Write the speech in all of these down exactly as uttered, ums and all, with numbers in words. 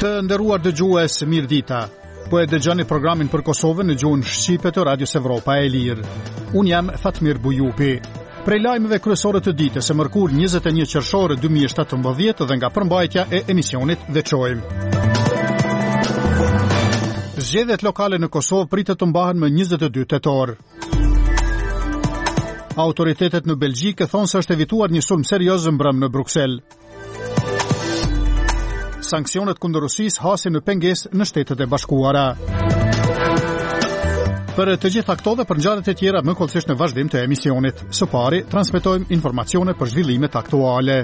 Të nderuar dëgjues, mirëdita. Po e dëgjoni programin për Kosovën në gjuhën shqipe të Radios Evropa e Lirë. Unë jam Fatmir Bujupi. Prej lajmeve kryesore të ditës së mërkur njëzet e një qershor dy mijë e shtatëmbëdhjetë dhe nga përmbajtja e emisionit veçojmë. Zgjedhjet lokale në Kosovë pritet të mbahen më njëzet e dy tetor. Autoritetet në Belgjikë thonë se është evituar një sulm serioz mbrëm në Bruksel. Sanksionet kundër Rusisë hasin në pengesë në Shtetet e Bashkuara. Për të gjitha këto dhe për ngjarjet e tjera më kollësisht në vazhdim të emisionit. Së pari, transmetojmë informacione për zhvillimet aktuale.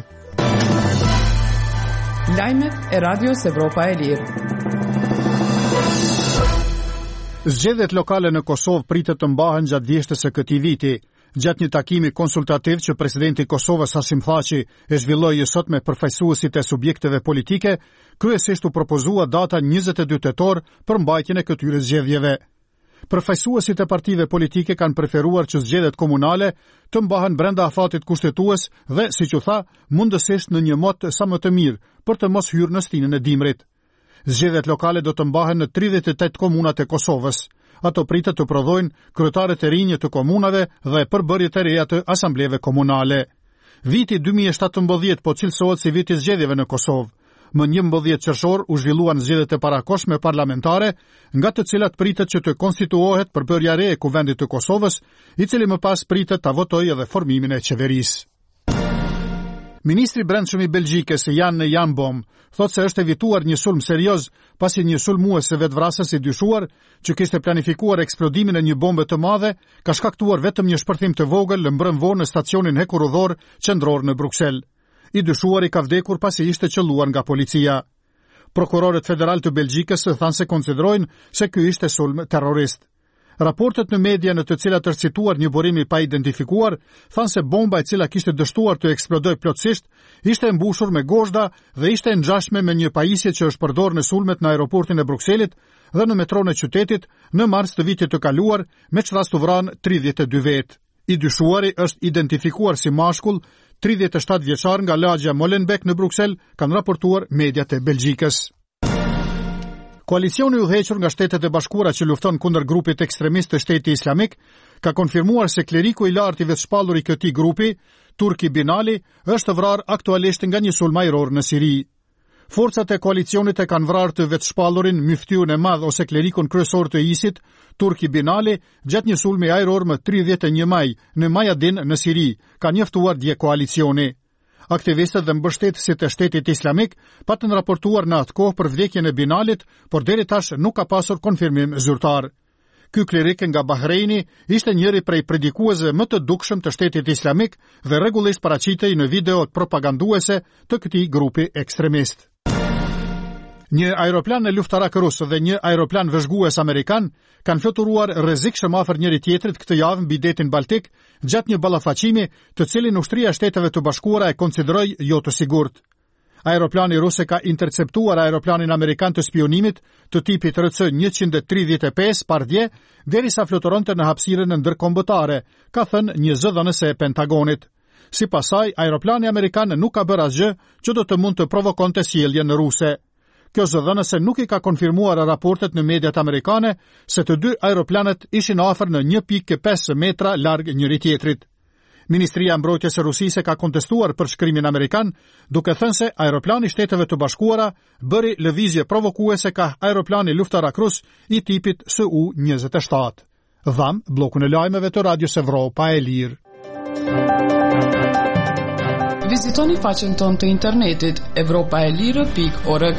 Lajmet e Radios Evropa e Lirë. Zgjedhjet lokale në Kosovë pritet të mbahen gjatë vjeshtës së këtij viti. Gjatë një takimi konsultativ që presidenti i Kosovës Hasim Thaçi e zhvilloi sot me përfaqësuesit e subjekteve politike, kryesisht u propozua data njëzet e dy tetor për mbajtjen e këtyre zgjedhjeve. Përfaqësuesit e partive politike kanë preferuar që zgjedhjet komunale të mbahen brenda afatit kushtetues dhe, siç u tha, mundësisht në një mod sa më të mirë për të mos hyrë në stinën e dimrit. Zgjedhjet lokale do të mbahen në tridhjetë e tetë komunat e Kosovës. Ato pritet të prodhojnë kryetarët e rinj të komunave dhe përbërjet e reja të asambleve komunale. Viti dy mijë e shtatëmbëdhjetë po cilësohet si viti i zgjedhjeve në Kosovë. Më njëmbëdhjetë qershor u zhvilluan zgjedhjet e parakohshme parlamentare, nga të cilat pritet që të konstituohet përbërja re e Kuvendit të Kosovës, i cili më pas pritet ta votojë edhe formimin e qeverisë. Ministri Brendshëm i Belgjikës Jan Janbom thotë se është evituar një sulm serioz pasi një sulmues e vetvrasës i dyshuar që kishte planifikuar eksplodimin e një bombe të madhe ka shkaktuar vetëm një shpërthim të vogël mbrëm vonë në stacionin hekurudhor qendror në Bruksel. I dyshuari ka vdekur pasi ishte qelluar nga policia. Prokurorët federal të Belgjikës thanë se konsiderojnë se ky ishte sulm terrorist. Raportet në media në të cilat është cituar një burim i pa identifikuar, thanë se bomba e cila kishte dështuar të eksplodoj plotësisht, ishte e mbushur me gozhda dhe ishte e ngjashme me një pajisje që është përdorur në sulmet në aeroportin e Brukselit dhe në metronë e qytetit në mars të vitit të kaluar, me që rast u vranë tridhjetë e dy vetë. I dyshuari është identifikuar si mashkull, tridhjetë e shtatë vjeçar nga lagja Molenbeek në Bruksel, kanë raportuar mediat e Belgjikës. Koalicioni i udhëhequr nga Shtetet e Bashkuara që lufton kundër grupit ekstremist të Shteti Islamik ka konfirmuar se kleriku i lartë i vetëshpallur i këtij grupi, Turki Binali, është vrarë aktualisht nga një sulm ajror në Siri. Forcat e koalicionit e kanë vrarë të vetëshpallurin myftyrën e madh ose klerikun kryesor të ISIS, Turki Binali, gjatë një sulmi ajror më tridhjetë e një maj në Mayadin në Siri, ka njoftuar dje koalicioni. Aktivistët dhe mbështetësit e Shtetit Islamik patën raportuar në atë kohë për vdekjen e Binalit, por deri tash nuk ka pasur konfirmim zyrtar. Ky klerik nga Bahreini ishte njëri prej predikuesve më të dukshëm të Shtetit Islamik dhe rregullisht paraqitej në videot propaganduese të këtij grupi ekstremist. Një aeroplan e luftarak rus dhe një aeroplan vëzhgues amerikan kanë fluturuar rrezikshëm afër njëri tjetrit këtë javë mbi detin Baltik gjatë një ballafaqimi të cilin ushtria e Shteteve të Bashkuara e konsideroi jo të sigurt. Aeroplani rus ka interceptuar aeroplanin amerikan të spionimit të tipit R C njëqind e tridhjetë e pesë pardje derisa fluturonte në hapësirën ndërkombëtare, ka thënë një zëdhënëse e Pentagonit. Sipas saj, aeroplani amerikan nuk ka bërë asgjë që do të mund të provokonte sjelljen ruse. Kjo zëdhënëse nuk i ka konfirmuar raportet në mediat amerikane se të dy aeroplanet ishin afër në një pikë pesë metra larg njëri tjetrit. Ministria e Mbrojtjes së Rusisë ka kontestuar përshkrimin amerikan, duke thënë se aeroplani i Shteteve të Bashkuara bëri lëvizje provokuese ka aeroplani luftarak rus i tipit S U njëzet e shtatë. Dham bllokun e lajmeve të Radios Evropa e Lirë. Vizitoni faqen tonë të internetit evropaelire pikë org.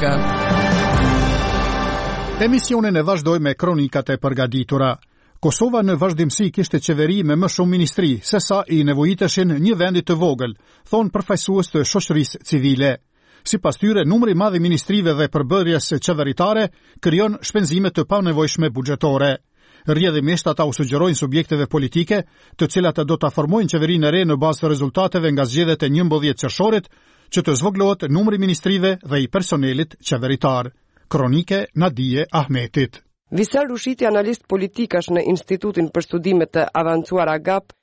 Emisionin e vazhdoj me kronikat e përgatitura. Kosova në vazhdimsi kishte qeveri me më shumë ministri, se sa i nevojiteshin një vendit të vogël, thonë përfaqësues të shoqërisë civile. Sipas tyre, numri i madh i ministrive dhe përbërjes qeveritare krijon shpenzime të panevojshme buxhetore. Rrjedhimisht ata u sugjerojnë subjekteve politike, të cilat do ta formojnë qeverinë e re në bazë të rezultateve nga zgjedhjet e njëmbëdhjetë qershorit, që të zvogëlohet numri i ministrive dhe i personelit qeveritar. Kronike Nadije Ahmetit. Visel Rushiti, analist politikash në Institutin për Studime të Avancuara G A P,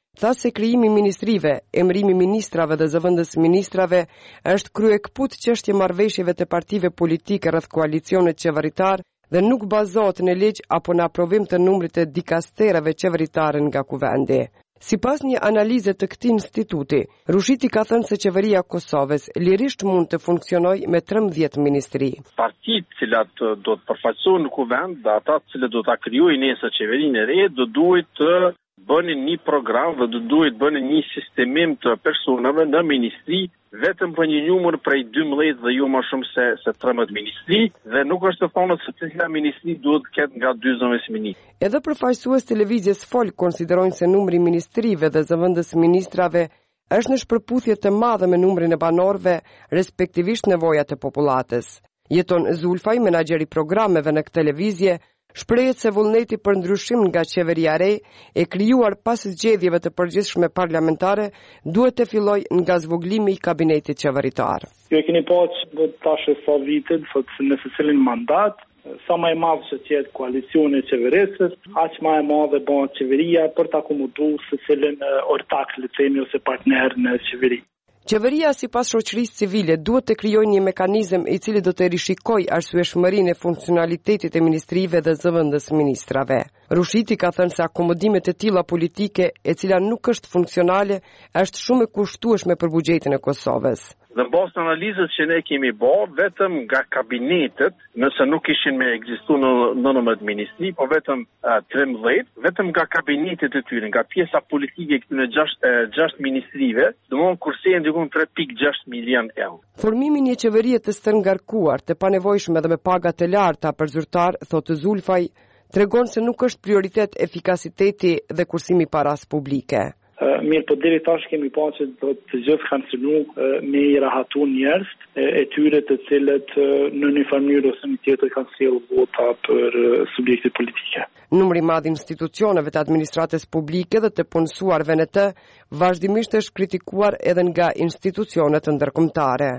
Tha se krijimi i ministrive, emërimi ministrave dhe zëvendës ministrave është kryekput çështje marrëveshjeve të partive politike rreth koalicionit qeveritar dhe nuk bazohet në ligj apo në aprovim të numrit të dikastereve qeveritare nga kuvendi. Sipas një analize të këtij instituti, Rushiti ka thënë se qeveria e Kosovës lirisht mund të funksionojë me trembëdhjetë ministri. Partitë të cilat do të përfaqësohen në kuvend, dhe ata të cilët do ta krijojnë nesër qeverinë e re, do duhet të bënin një program dhe do duhet bënin një sistemim të personave në ministri, vetëm për një numër prej dymbëdhjetë dhe jo më shumë se se trembëdhjetë ministri, dhe nuk është të thonë se cila ministri duhet të ketë nga dyzet ministri. Edhe përfaqësues televizjes Folk konsiderojnë se numri i ministrive dhe zëvendës ministrave është në shpërputhje të madhe me numrin e banorëve, respektivisht nevojat e popullatës. Jeton Zulfaj, menaxheri programeve në këtë televizje, shprehet se vullneti për ndryshim nga qeveria e re e krijuar pas zgjedhjeve të përgjithshme parlamentare duhet të fillojë nga zvoglimi i kabinetit qeveritar. Ju e keni pasur tash sa vite, në secilin mandat, sa më e madh që të jetë koalicioni i qeverisës, aq më e madhe bëhet qeveria për të akomoduar secilin ortak, le të themi, ose partner në qeveri. Qeveria sipas shoqërisë civile duhet të krijojë një mekanizëm i cili do të rishikojë arsyeshmërinë e funksionalitetit të ministrive dhe zëvendës ministrave. Rushiti ka thënë se akomodimet e tilla politike, e cila nuk është funksionale, është shumë e kushtueshme për buxhetin e Kosovës. Dhe bazë të analizës që ne kemi bërë, vetëm nga kabinetet, nëse nuk ishin me ekzistu në nëntëmbëdhjetë ministri, po vetëm uh, trembëdhjetë, vetëm nga kabinetet e tyre, nga pjesa politike këtyre gjashtë ministrive, domthon kurse ndikon tre pikë gjashtë milion euro. Formimi një qeverie të stërngarkuar, të panevojshme dhe me paga të larta për zyrtar, thotë Zulfaj, tregon se nuk është prioritet efikasiteti dhe kursimi paras publike. Uh, mirë, po deri tash kemi pasur që do të gjithë kanë synu uh, me i rahatu njerëz e, e tyre të cilët uh, në një mënyrë ose në tjetër kanë sjellë vota për uh, subjekte politike. Numri i madh i institucioneve të administratës publike dhe të punësuarve në të vazhdimisht është kritikuar edhe nga institucionet ndërkombëtare.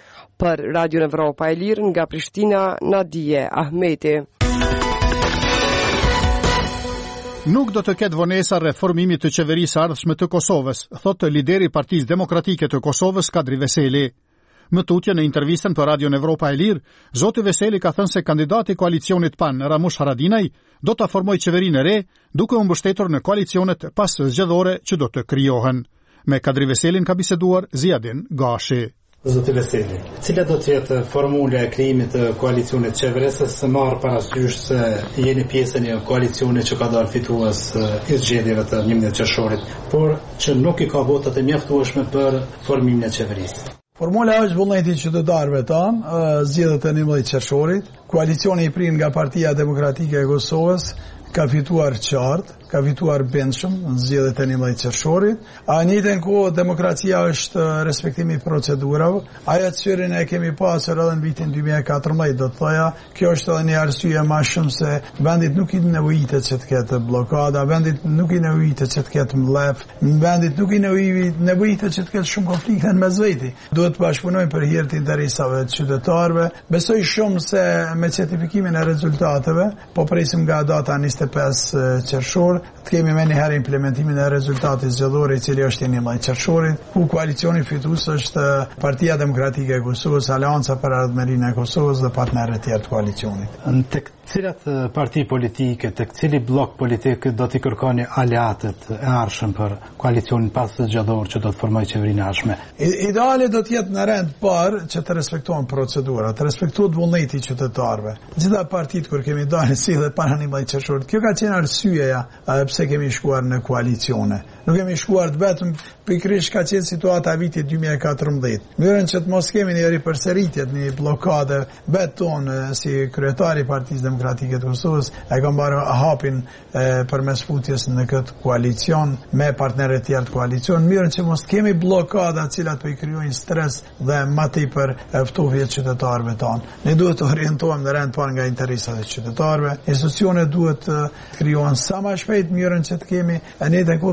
Për Radio Evropa e Lirë nga Prishtina, Nadije Ahmeti. Nuk do të ketë vonesa reformimit të qeverisë ardhshme të Kosovës, thotë lideri i Partisë Demokratike të Kosovës, Kadri Veseli. Më tutje në intervistën për Radio Evropa e Lirë, zoti Veseli ka thënë se kandidati i koalicionit PAN, Ramush Haradinaj, do ta formojë qeverinë e re, duke u mbështetur në koalicionet pas zgjedhore që do të krijohen. Me Kadri Veselin ka biseduar Ziadin Gashi. Zoti Veseli, cila do të jetë formula e krijimit të koalicionit qeverisës, marr parasysh se jeni pjesë e një koalicioni që ka dalë fitues i zgjedhjeve të njëmbëdhjetë qershorit, por që nuk i ka votat e mjaftueshme për formimin e qeverisë. Formula është vullneti i qytetarëve tanë, zgjedhjet e njëmbëdhjetë qershorit, koalicioni i prin nga Partia Demokratike e Kosovës ka fituar qartë, ka fituar bindshëm në zgjedhjet e njëmbëdhjetë qershorit. A në njëjtën kohë demokracia është respektimi i procedurave. Ajo që ne kemi pasur edhe në vitin dy mijë e katërmbëdhjetë, do të thoja, kjo është edhe një arsye më shumë se vendit nuk i nevojitet që të ketë bllokada, vendit nuk i nevojitet që të ketë mllef, vendit nuk i nevojitet që të ketë shumë konflikte në mes veti. Duhet të bashkëpunojmë për hir të interesave të qytetarëve. Besoj shumë se me certifikimin e rezultateve, po presim nga data njëzet e pesë qershor, të kemi me njëherë implementimin e rezultatit zgjedhor i cili është i njëmbëdhjetë qershorit, ku koalicioni fitues është Partia Demokratike e Kosovës, Aleanca për Ardhmërinë e Kosovës dhe partnerët tjerë të koalicionit. Tek cilat parti politike, tek cili blok politik do t'i kërkoni aleatët e ardhshëm për koalicionin pas zgjedhor që do të formojë qeverinë e ardhshme? Ideale do të jetë në rend parë që të respektohen procedurat, të respektohet vullneti i qytetarëve. Gjitha partitë kur kemi dalë si dhe para njëmbëdhjetë qershorit, kjo ka qenë arsyeja pse kemi shkuar në koalicione. Nuk kemi shkuar vetëm pikërisht ka qenë situata e vitit dy mijë e katërmbëdhjetë. Mënyrën që të mos kemi një ripërsëritje, një bllokadë veton si kryetari i Partisë Demokratike të Kosovës e ka mbarë hapin përmes futjes në këtë koalicion me partnerët e tjerë të koalicion, mënyrën që mos kemi bllokada të cilat po i krijojnë stres dhe më tepër ftofje të qytetarëve tanë. Ne duhet të orientohemi në rend parë nga interesat e qytetarëve. Institucionet duhet të krijohen sa më shpejt mënyrën që të kemi ne të ku marrë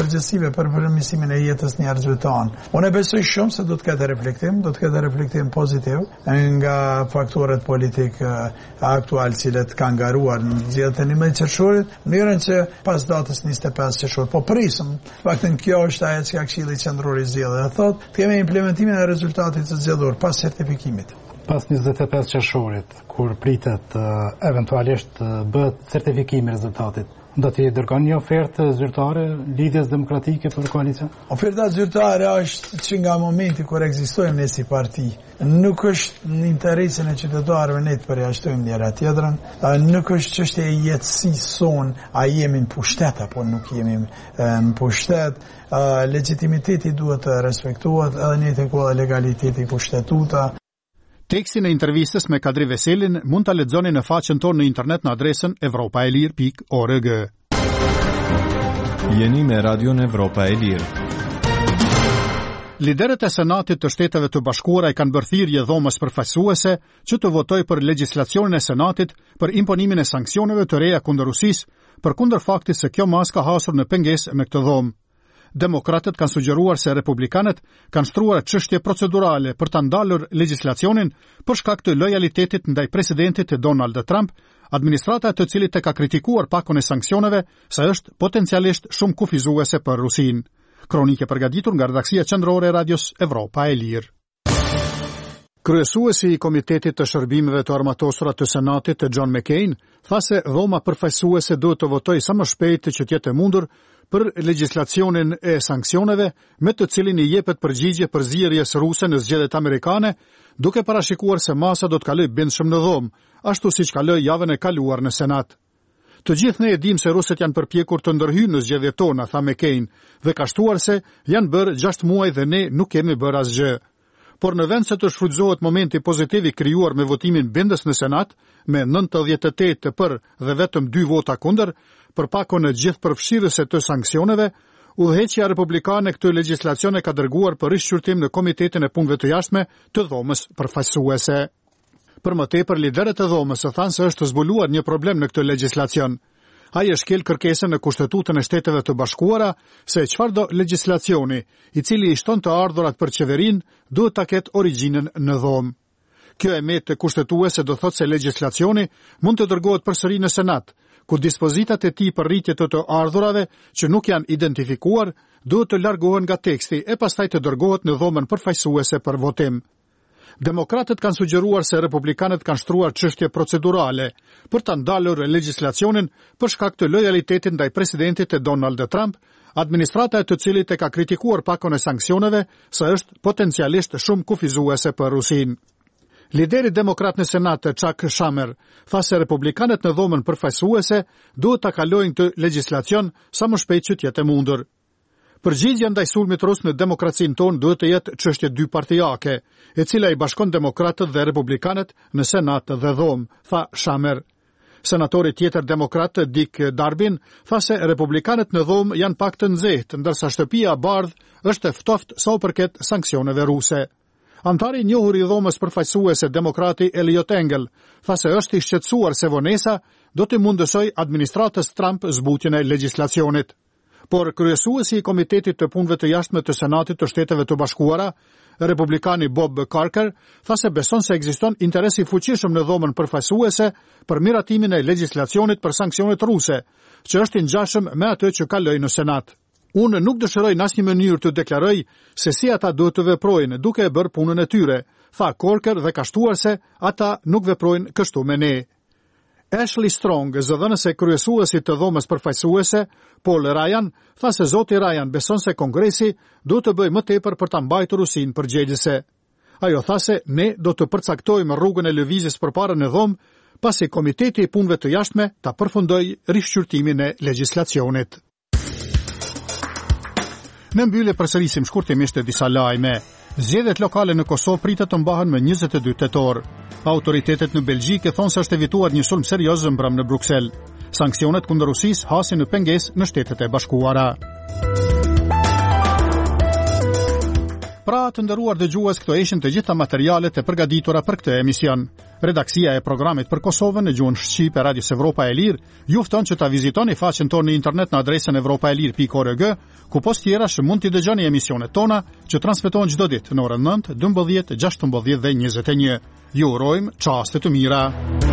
përgjithësive për përmirësimin e jetës njerëzve tanë. Unë besoj shumë se do të ketë reflektim, do të ketë reflektim pozitiv nga faktorët politik aktual cilët kanë garuar në zgjedhjet e njëmbëdhjetë qershorit, në mënyrën që pas datës njëzet e pesë qershor. Po prisëm, faktin kjo është ajo që Këshilli Qendror i zgjedhjeve thotë, të kemi implementimin e rezultatit të zgjedhur pas certifikimit. Pas njëzet e pesë qershorit, kur pritet uh, eventualisht uh, bëhet certifikimi i rezultatit, do t'i dërgon një ofertë zyrtare lidhjes demokratike për koalicion? Oferta zyrtare është që nga momenti kur ekzistojmë ne si parti, nuk është në interesin e qytetarëve ne të përjashtojmë njëra tjetrën, nuk është çështje e jetësisë son, a jemi në pushtet apo nuk jemi në pushtet, legitimiteti duhet të respektohet, edhe në njëjtën kohë legaliteti kushtetuta. Tekstin e intervistës me Kadri Veselin mund ta lexoni në faqen tonë në internet në adresën evropaelir pikë org. Jeni me Radion Evropa e Lirë. Liderët e Senatit të Shteteve të Bashkuara i kanë bërë thirrje dhomës përfaqësuese që të votojë për legjislacionin e Senatit për imponimin e sanksioneve të reja kundër Rusisë, përkundër faktit se kjo mas ka hasur në pengesë me këtë dhomë. Demokratët kanë sugjeruar se republikanët kanë shtruar çështje procedurale për ta ndalur legjislacionin për shkak të lojalitetit ndaj presidentit Donald Trump, administrata e të cilit e ka kritikuar pakon e sanksioneve se është potencialisht shumë kufizuese për Rusinë. Kronike përgatitur nga redaksia qendrore e Radios Evropa e Lirë. Kryesuesi i Komitetit të Shërbimeve të Armatosura të Senatit, John McCain, tha se dhoma përfaqësuese duhet të votojë sa më shpejt që të jetë e mundur për legjislacionin e sanksioneve me të cilin i jepet përgjigje për zgjedhjes ruse në zgjedhjet amerikane, duke parashikuar se masa do të kalojë bindshëm në dhomë, ashtu siç kaloi javën e kaluar në Senat. Të gjithë ne e dimë se rusët janë përpjekur të ndërhyjnë në zgjedhjet tona, tha McCain, dhe ka shtuar se janë bërë gjashtë muaj dhe ne nuk kemi bërë asgjë. Por në vend se të shfrytëzohet momenti pozitiv i krijuar me votimin bindës në Senat, me nëntëdhjetë e tetë për dhe vetëm dy vota kundër, për pakon e gjithë përfshirëse të sanksioneve, udhëheqja republikane këtë legjislacion e ka dërguar për rishqyrtim në Komitetin e Punëve të Jashtme të dhomës përfaqësuese. Për më tepër, liderët e dhomës thanë se është zbuluar një problem në këtë legjislacion. Ai e shkel kërkesën në Kushtetutën e Shteteve të Bashkuara se çfarëdo legjislacioni i cili i shton të ardhurat për qeverinë duhet ta ketë origjinën në dhomë. Kjo emet të kushtetuese do thotë se legjislacioni mund të dërgohet përsëri në Senat, ku dispozitat e tij për rritje të të ardhurave që nuk janë identifikuar duhet të largohen nga teksti e pastaj të dërgohet në dhomën përfaqësuese për votim. Demokratët kanë sugjeruar se republikanët kanë shtruar çështje procedurale për ta ndalur legjislacionin për shkak të lojalitetit ndaj presidentit Donald Trump, administrata e të cilit e ka kritikuar pakon e sanksioneve se është potencialisht shumë kufizuese për Rusinë. Lideri demokrat në Senat, Chuck Schumer, tha se republikanët në dhomën përfaqësuese duhet ta kalojnë të legjislacion sa më shpejt që të jetë e mundur. Përgjigjja ndaj sulmit rus në demokracinë tonë duhet të jetë çështje dypartijake, e cila i bashkon demokratët dhe republikanët në Senat dhe dhomë, tha Schumer. Senatori tjetër demokrat Dick Durbin tha se republikanët në dhomë janë pak të nxehtë, ndërsa shtëpia e bardhë është e ftoftë sa u përket sanksioneve ruse. Antari i njohur i dhomës përfaqësuese demokrati Eliot Engel tha se është i shqetësuar se vonesa do të mundësoj administratës Trump zbutjen e legjislacionit. Por kryesuesi i Komitetit të Punëve të Jashtme të Senatit të Shteteve të Bashkuara, republikani Bob Corker, tha se beson se ekziston interes i fuqishëm në dhomën përfaqësuese për miratimin e legjislacionit për sanksionet ruse, që është i ngjashëm me atë që kaloi në Senat. Unë nuk dëshiroj në asnjë mënyrë të deklaroj se si ata duhet të veprojnë duke e bërë punën e tyre, tha Corker dhe ka shtuar se ata nuk veprojnë kështu me ne. Ashley Strong, zëdhënëse kryesuesi të dhomës përfaqësuese, Paul Ryan, tha se zoti Ryan beson se Kongresi duhet të bëjë më tepër për ta mbajtur Rusinë përgjegjëse. Ajo tha se ne do të përcaktojmë rrugën e lëvizjes përpara në dhomë, pasi Komiteti i Punëve të Jashtme ta përfundojë rishqyrtimin e legjislacionit. Në mbyllje përsërisim shkurtimisht disa lajme. Zgjedhjet lokale në Kosovë pritet të mbahen më njëzet e dy tetor. Autoritetet në Belgjikë thonë se është evituar një sulm serioz mbrëm në Bruksel. Sanksionet kundër Rusisë hasin në pengesë në Shtetet e Bashkuara. Pra të nderuar dëgjues, këto ishin të gjitha materialet e përgatitura për këtë emision. Redaksia e programit për Kosovën në gjuhën shqipe e Radios Evropa e Lirë ju fton që ta vizitoni faqen tonë në internet në adresën evropaelir pikë org, ku post tjerash mund t'i dëgjoni emisionet tona që transmetohen çdo ditë në orën nëntë, dymbëdhjetë, gjashtëmbëdhjetë dhe njëzet e një. Ju urojmë çaste të mira.